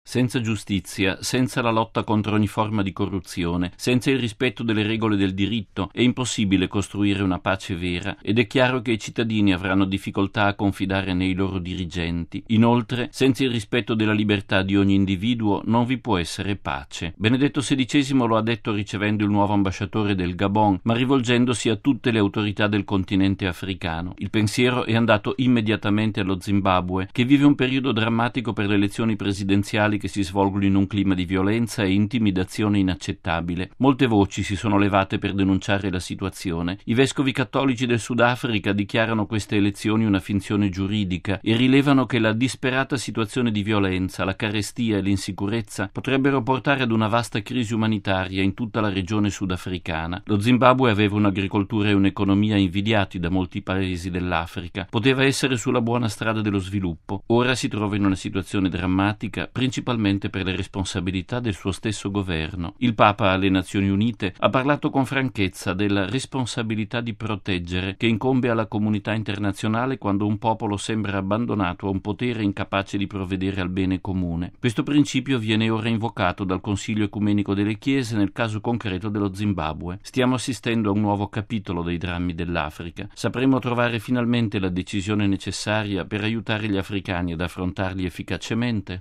Senza giustizia, senza la lotta contro ogni forma di corruzione, senza il rispetto delle regole del diritto, è impossibile costruire una pace vera ed è chiaro che i cittadini avranno difficoltà a confidare nei loro dirigenti. Inoltre, senza il rispetto della libertà di ogni individuo non vi può essere pace. Benedetto XVI lo ha detto ricevendo il nuovo ambasciatore del Gabon, ma rivolgendosi a tutte le autorità del continente africano. Il pensiero è andato immediatamente allo Zimbabwe, che vive un periodo drammatico per le elezioni presidenziali che si svolgono in un clima di violenza e intimidazione inaccettabile. Molte voci si sono levate per denunciare la situazione. I vescovi cattolici del Sudafrica dichiarano queste elezioni una finzione giuridica e rilevano che la disperata situazione di violenza, la carestia e l'insicurezza potrebbero portare ad una vasta crisi umanitaria in tutta la regione sudafricana. Lo Zimbabwe aveva un'agricoltura e un'economia invidiati da molti paesi dell'Africa. Poteva essere sulla buona strada dello sviluppo. Ora si trova in una situazione drammatica, principalmente per le responsabilità del suo stesso governo. Il Papa alle Nazioni Unite ha parlato con franchezza della responsabilità di proteggere che incombe alla comunità internazionale quando un popolo sembra abbandonato a un potere incapace di provvedere al bene comune. Questo principio viene ora invocato dal Consiglio Ecumenico delle Chiese nel caso concreto dello Zimbabwe. Stiamo assistendo a un nuovo capitolo dei drammi dell'Africa. Sapremo trovare finalmente la decisione necessaria per aiutare gli africani ad affrontarli efficacemente?